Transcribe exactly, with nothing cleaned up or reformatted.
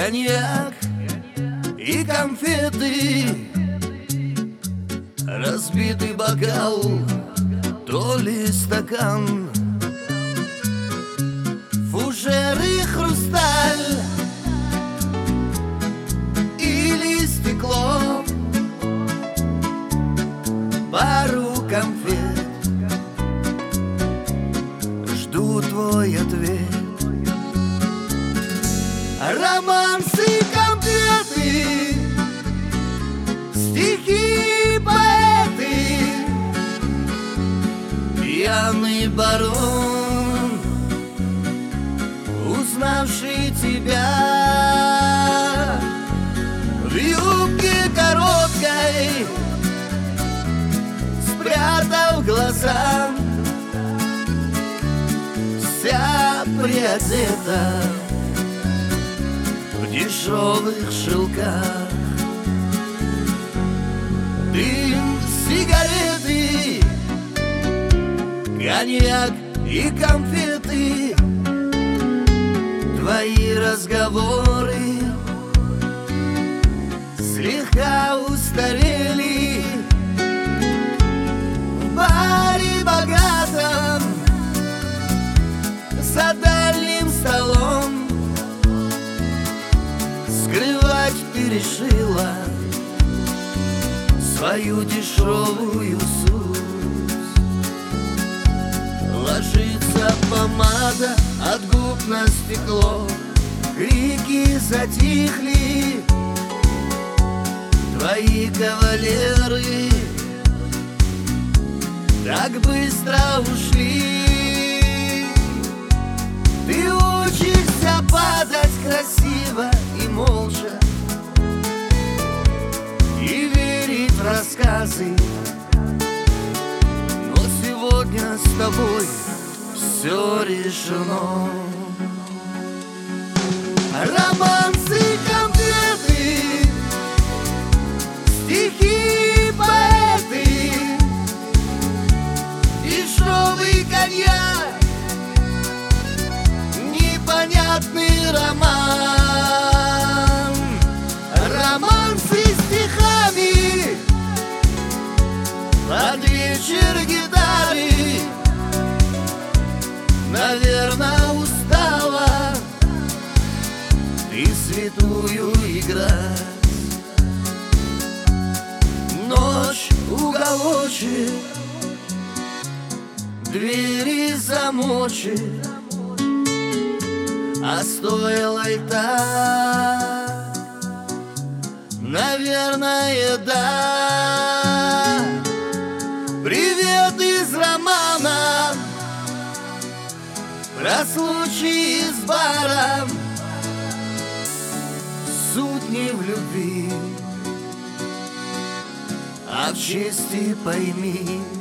коньяк и конфеты, разбитый бокал, то ли стакан, фужер и хрусталь или стекло, пару конфет, жду твой ответ. Романсы, конфеты, стихи, поэты, пьяный барон, узнавший тебя в юбке короткой, спрятав глаза, вся приодета в дешевых шелках. Дым, сигареты, коньяк и конфеты, твои разговоры слегка устарели. В баре богатом за дальним столом скрывать ты решила свою дешевую суть. Ложится помада от губ на стекло, крики затихли, твои кавалеры так быстро ушли. Ты учишься падать красиво и молча, и верить в рассказы, но сегодня с тобой все решено. Романсы, конфеты, стихи, поэты, дешевый коньяк, непонятный роман. Романсы стихами под вечер гитары, наверное, устала ты святую играть. Ночь, уголочек, двери замочек, а стоило и так, наверное, да. Привет из романа про случаи с баром. Суть не в любви, а в чести, пойми.